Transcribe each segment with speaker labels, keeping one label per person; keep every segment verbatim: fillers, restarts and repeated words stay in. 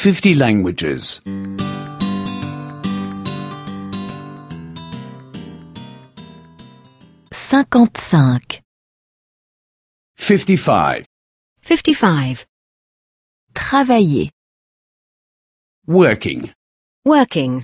Speaker 1: fifty languages.
Speaker 2: cinquante-cinq.
Speaker 1: fifty-five.
Speaker 3: fifty-five.
Speaker 2: Travailler.
Speaker 1: Working.
Speaker 3: Working.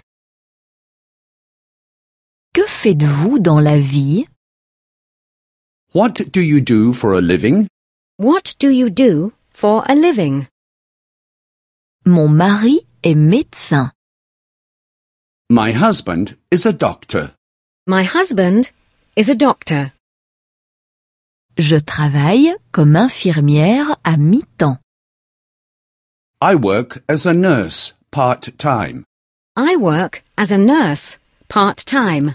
Speaker 2: Que faites-vous dans la vie?
Speaker 1: What do you do for a living?
Speaker 3: What do you do for a living?
Speaker 2: Mon mari est médecin.
Speaker 1: My husband is a doctor.
Speaker 3: My husband is a doctor.
Speaker 2: Je travaille comme infirmière à mi-temps.
Speaker 1: I work as a nurse part-time.
Speaker 3: I work as a nurse part-time.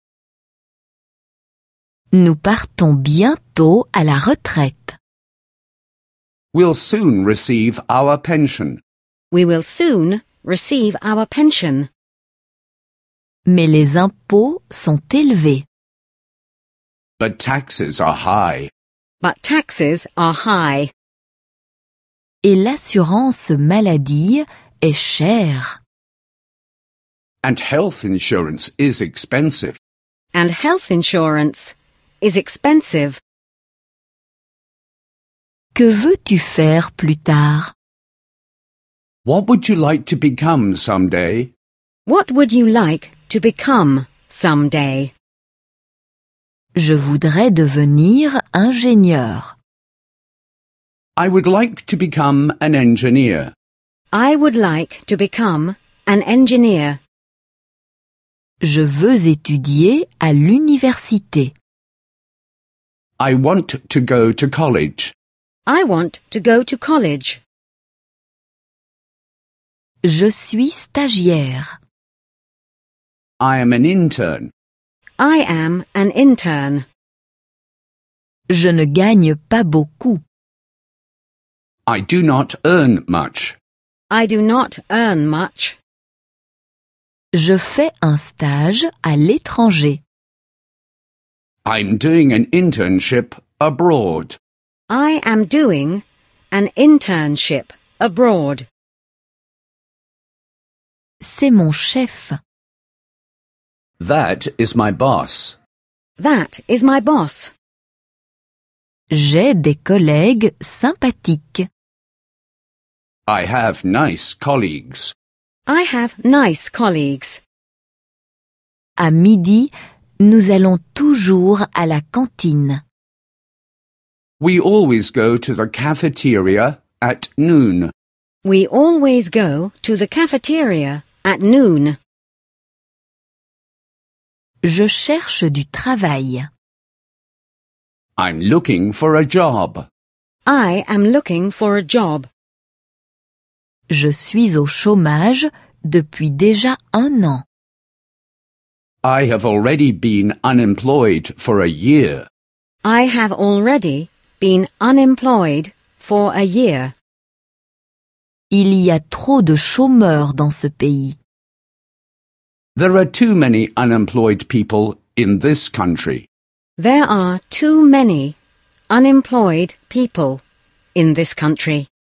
Speaker 2: Nous partons bientôt à la retraite.
Speaker 1: We'll soon receive our pension.
Speaker 3: We will soon receive our pension.
Speaker 2: Mais les impôts sont élevés.
Speaker 1: But taxes are high.
Speaker 3: But taxes are high.
Speaker 2: Et l'assurance maladie est chère.
Speaker 1: And health insurance is expensive.
Speaker 3: And health insurance is expensive.
Speaker 2: Que veux-tu faire plus tard?
Speaker 1: What would you like to become someday?
Speaker 3: What would you like to become someday?
Speaker 2: Je voudrais devenir ingénieur.
Speaker 1: I would like to become an engineer.
Speaker 3: I would like to become an engineer.
Speaker 2: Je veux étudier à l'université.
Speaker 1: I want to go to college.
Speaker 3: I want to go to college.
Speaker 2: Je suis stagiaire.
Speaker 1: I am an intern.
Speaker 3: I am an intern.
Speaker 2: Je ne gagne pas beaucoup.
Speaker 1: I do not earn much.
Speaker 3: I do not earn much.
Speaker 2: Je fais un stage à l'étranger.
Speaker 1: I'm doing an internship abroad.
Speaker 3: I am doing an internship abroad.
Speaker 2: C'est mon chef.
Speaker 1: That is my boss.
Speaker 3: That is my boss.
Speaker 2: J'ai des collègues sympathiques.
Speaker 1: I have nice colleagues.
Speaker 3: I have nice colleagues.
Speaker 2: À midi, nous allons toujours à la cantine.
Speaker 1: We always go to the cafeteria at noon.
Speaker 3: We always go to the cafeteria at noon.
Speaker 2: Je cherche du travail.
Speaker 1: I'm looking for a job.
Speaker 3: I am looking for a job.
Speaker 2: Je suis au chômage depuis déjà un an.
Speaker 1: I have already been unemployed for a year.
Speaker 3: I have already been unemployed for a year.
Speaker 2: Il y a trop de chômeurs dans ce pays.
Speaker 1: There are too many unemployed people in this country.
Speaker 3: There are too many unemployed people in this country.